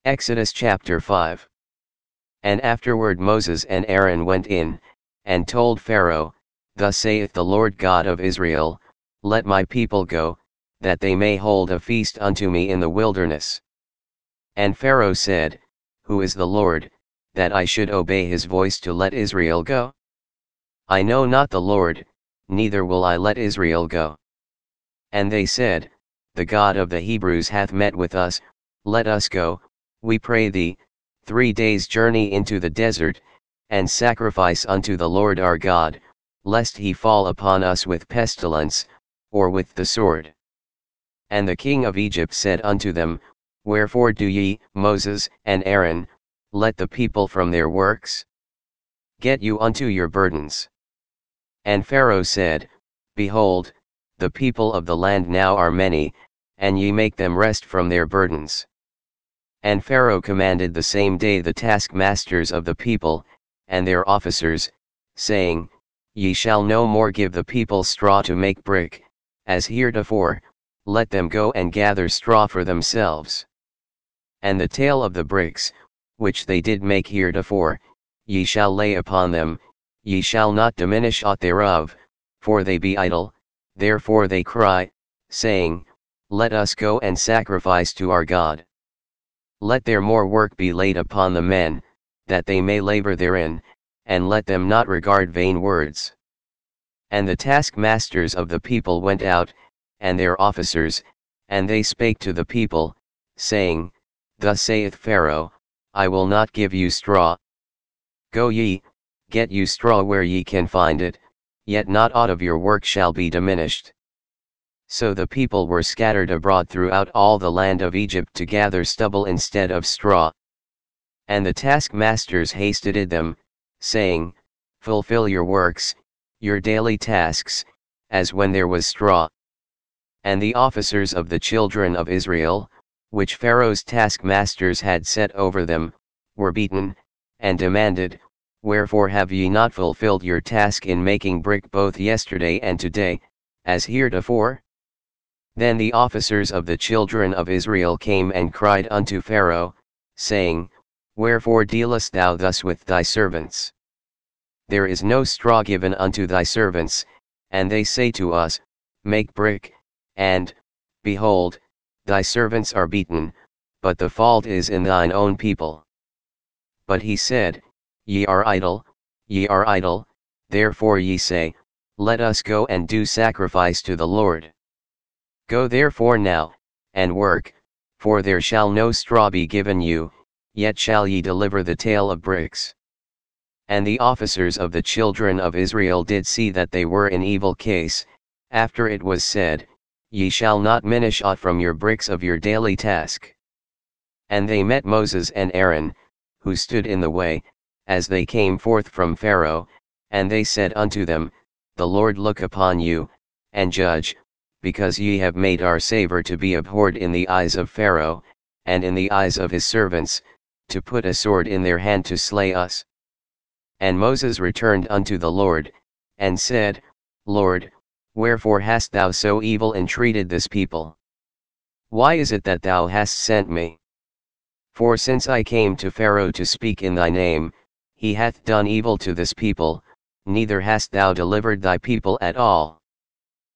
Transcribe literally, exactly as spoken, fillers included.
Exodus chapter five. And afterward Moses and Aaron went in, and told Pharaoh, Thus saith the Lord God of Israel, Let my people go, that they may hold a feast unto me in the wilderness. And Pharaoh said, Who is the Lord, that I should obey his voice to let Israel go? I know not the Lord, neither will I let Israel go. And they said, The God of the Hebrews hath met with us, let us go, we pray thee, three days' journey into the desert, and sacrifice unto the Lord our God, lest he fall upon us with pestilence, or with the sword. And the king of Egypt said unto them, Wherefore do ye, Moses and Aaron, let the people from their works? Get you unto your burdens. And Pharaoh said, Behold, the people of the land now are many, and ye make them rest from their burdens. And Pharaoh commanded the same day the taskmasters of the people, and their officers, saying, Ye shall no more give the people straw to make brick, as heretofore, let them go and gather straw for themselves. And the tale of the bricks, which they did make heretofore, ye shall lay upon them, ye shall not diminish aught thereof, for they be idle, therefore they cry, saying, Let us go and sacrifice to our God. Let their more work be laid upon the men, that they may labor therein, and let them not regard vain words. And the taskmasters of the people went out, and their officers, and they spake to the people, saying, Thus saith Pharaoh, I will not give you straw. Go ye, get you straw where ye can find it, yet not aught of your work shall be diminished. So the people were scattered abroad throughout all the land of Egypt to gather stubble instead of straw. And the taskmasters hasted them, saying, Fulfill your works, your daily tasks, as when there was straw. And the officers of the children of Israel, which Pharaoh's taskmasters had set over them, were beaten, and demanded, Wherefore have ye not fulfilled your task in making brick both yesterday and today, as heretofore? Then the officers of the children of Israel came and cried unto Pharaoh, saying, Wherefore dealest thou thus with thy servants? There is no straw given unto thy servants, and they say to us, Make brick, and, behold, thy servants are beaten, but the fault is in thine own people. But he said, Ye are idle, ye are idle, therefore ye say, Let us go and do sacrifice to the Lord. Go therefore now, and work, for there shall no straw be given you, yet shall ye deliver the tale of bricks. And the officers of the children of Israel did see that they were in evil case, after it was said, Ye shall not minish aught from your bricks of your daily task. And they met Moses and Aaron, who stood in the way, as they came forth from Pharaoh, and they said unto them, The Lord look upon you, and judge, because ye have made our savor to be abhorred in the eyes of Pharaoh, and in the eyes of his servants, to put a sword in their hand to slay us. And Moses returned unto the Lord, and said, Lord, wherefore hast thou so evil entreated this people? Why is it that thou hast sent me? For since I came to Pharaoh to speak in thy name, he hath done evil to this people, neither hast thou delivered thy people at all.